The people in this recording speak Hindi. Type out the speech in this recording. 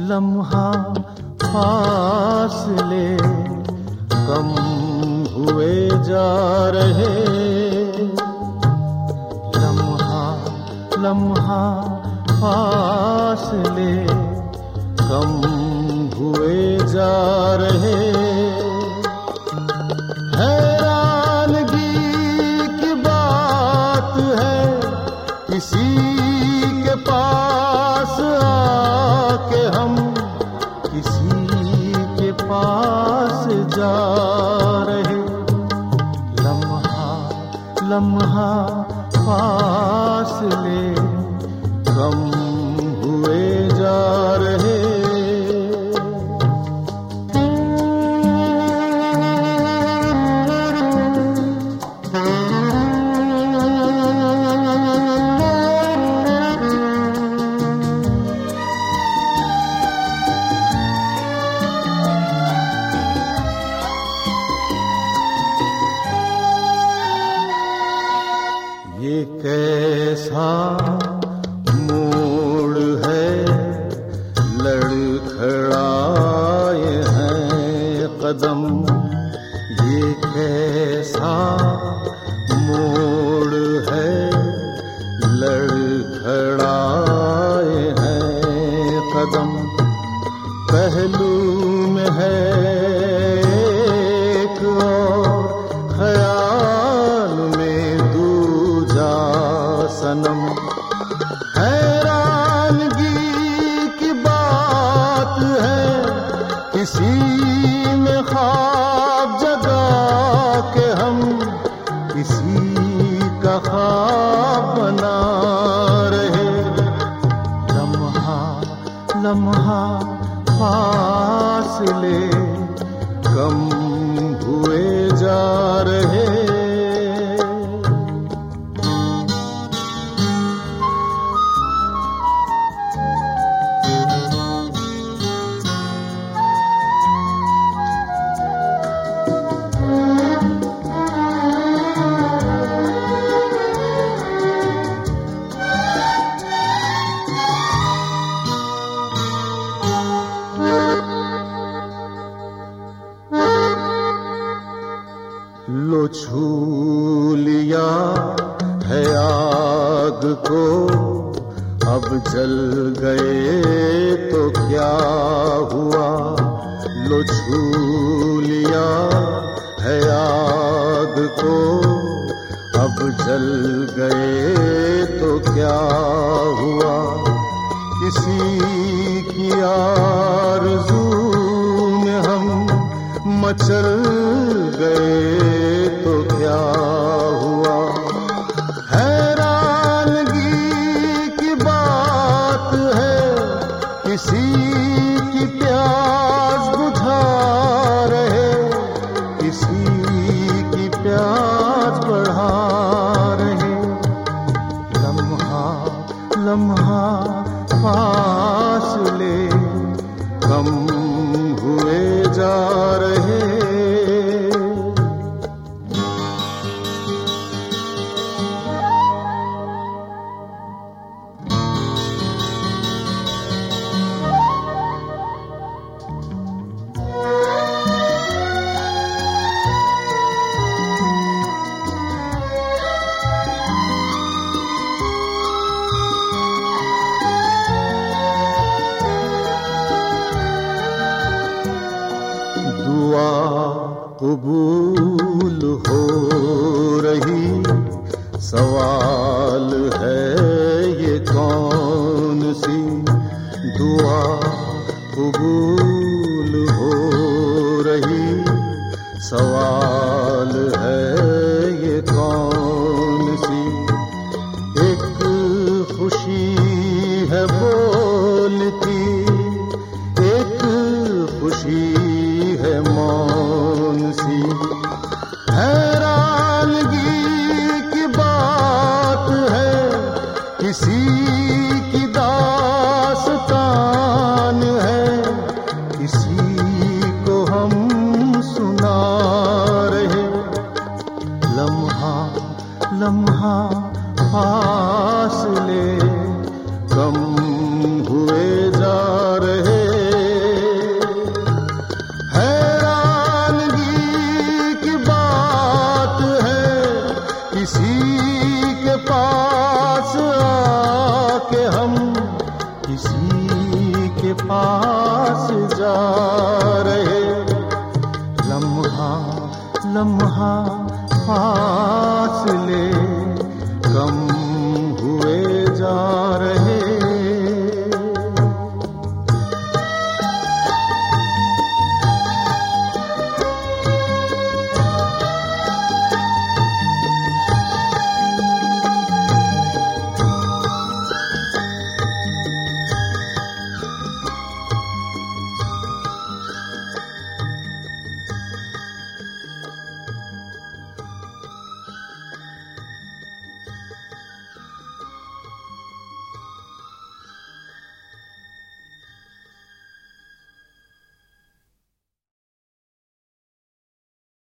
लम्हा फासले कम हुए जा रहे, लम्हा लम्हा फासले कम हुए जा रहे। हैरानगी की बात है किसी के पास आके हम किसी के पास जा रहे, लम्हा लम्हा फासले कम हुए जा रहे। ये कैसा मोड़ है, लड़खड़ाए हैं कदम। ये कैसा मोड़ है, लड़खड़ाए हैं कदम। पहलू में है एक और ख्याल में दूजा सनम। हैरानगी की बात है किसी में ख्वाब जगा के हम किसी का ख्वाब बना रहे, लम्हा लम्हा फासले कम हुए जा रहे। लो छू लिया है आग को, अब जल गए तो क्या हुआ। लो छू लिया है आग को, अब जल गए तो क्या हुआ। किसी की आरज़ू में हम मचल गए तो क्या हुआ। हैरानगी की बात है किसी की प्यास बुझा रहे, किसी की प्यास बढ़ा रहे, लम्हा लम्हा फासले कम हुए जा रहे। दुआ कबूल हो रही, सवाल है ये कौन सी। दुआ कबूल हो रही, सवाल है ये कौन सी। एक खुशी है बोलती, एक खुशी है मौन सी। हैरानगी की बात है किसी की दास्तान है, किसी को हम सुना रहे, लम्हा लम्हा फासले कम हुए जा रहे। लम्हा फासले कम हुए जा रहे